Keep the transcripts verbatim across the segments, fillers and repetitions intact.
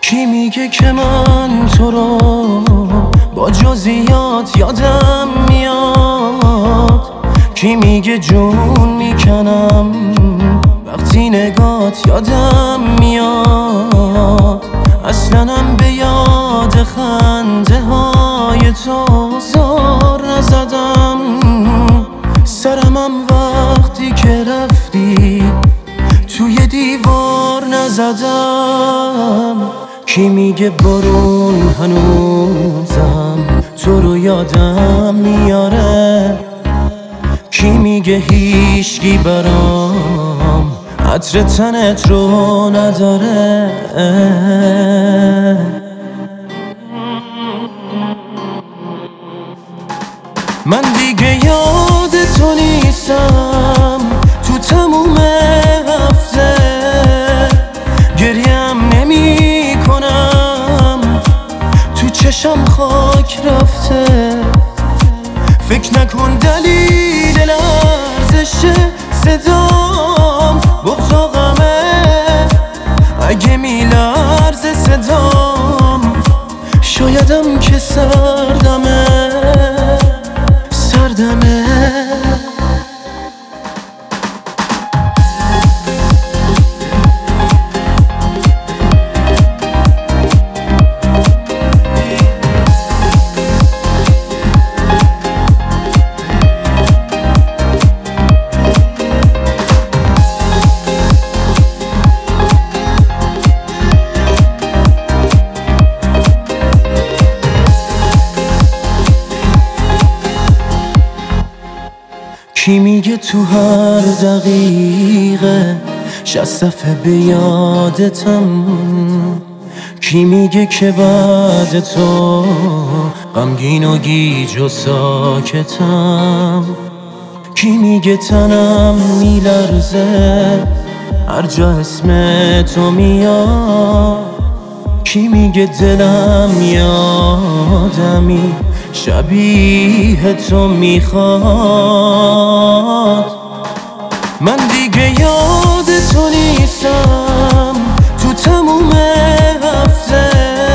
کی میگه که من تو رو با جزئیات یادم میاد؟ کی میگه جون میکنم وقتی نگات یادم میاد؟ اصلنم به یاد خنده های تو زار نزدم، سرمم وقتی که رفتی توی دیوار نزدم. کی میگه بارون هنوزم تو رو یادم میاره؟ کی میگه هیچکی برام عطر تنت رو نداره؟ من دیگه یاد تو نیستم تو تموم هفته، گریم نمی کنم تو چشم خاک رفته. فکر نکن دلیل لرزش صدام بغض و غمه، اگه میلرزه صدام شایدم که سردمه سردمه. کی میگه تو هر دقیقه شصت دفعه به یادتم؟ کی میگه که بعد تو غمگین و گیج و ساکتم؟ کی میگه تنم میلرزه هر جا اسم تو میاد؟ کی میگه دلم یادمی شبیه تو میخواد؟ من دیگه یاد تو نیستم تو تموم هفته،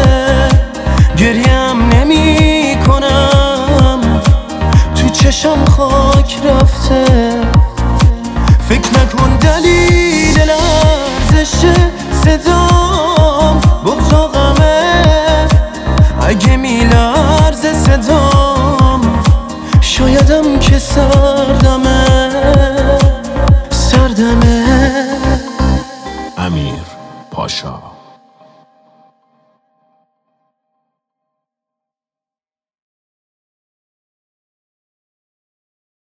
گریم نمی کنم تو چشم خاک رفته. فکر نکن دلیل لرزش صدام بغض و غمه، اگه میلرزه صدام شایدم که سردمه سردمه. امیر پاشا.